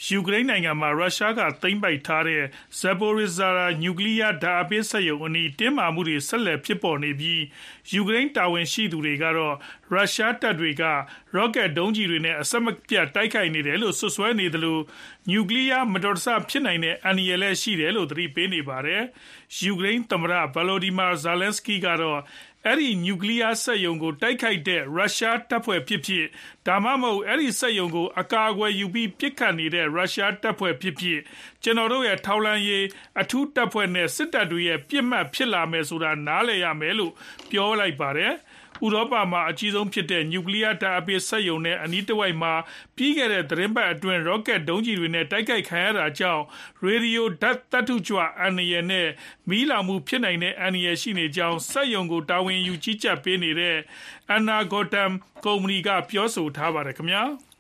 ယူကရိန်းနိုင်ငံမှာရုရှားကသိမ်းပိုက်ထားတဲ့ Zaporizhzhia နျူကလ ीय ဓာတ်အားပေးစက်ရုံအနီးတင်းမာမှုတွေဆက်လက်ဖြစ်ပေါ်နေပြီးယူကရိန်းတာဝန်ရှိသူတွေကတော့ရုရှားတပ်တွေက ရော့ကတ်ဒုံးကျည်တွေနဲ့အဆက်မပြတ်တိုက်ခိုက်နေတယ်လို့စွပ်စွဲနေသလိုနျူကလ ीय မတော်တဆဖြစ်နိုင်တဲ့အန္တရာယ်လည်းရှိတယ်လို့သတိပေးနေပါတယ်။ ယူကရိန်းသမ္မတ Volodymyr Zelensky ကတော့အဲဒီနျူကလ ीय စက်ရုံကိုတိုက်ခိုက်တဲ့ရုရှားတပ်ဖွဲ့ဖြစ်ဖြစ်ဒါမှမဟုတ်အဲဒီစက်ရုံကိုအကာအကွယ်ယူပြီးပစ်ခတ်နေတဲ့ရုရှားတပ်ဖွဲ့ဖြစ်ဖြစ်ကျွန်တော်တို့ရဲ့ထောက်လှမ်းရေးအထူးတပ်ဖွဲ့နဲ့စစ်တပ်တွေရဲ့ပြစ်မှတ်ဖြစ်လာမယ်ဆိုတာနားလည်ရမယ်လို့ပြောလိုက်ပါတယ်။ ဥရောပမှာအကြီးဆုံးဖြစ်တဲ့နျူကလ ीय ဓာတ်အားပေးစက်ရုံနဲ့အနီးတစ်ဝိုက်မှာပြီးခဲ့တဲ့သတင်းပတ်အတွင်းရော့ကတ်ဒုံးကျည်တွေနဲ့တိုက်ခိုက်ခံရတာကြောင့်ရေဒီယိုဓာတ်သတ္တုကြွအန္တရာယ်နဲ့မီးလောင်မှုဖြစ်နိုင်တဲ့အန္တရာယ်ရှိနေကြောင်းစက်ရုံကိုတာဝန်ယူကြီးကြပ်ပေးနေတဲ့ Energoatom ကုမ္ပဏီကပြောဆိုထားပါတယ်ခင်ဗျာ။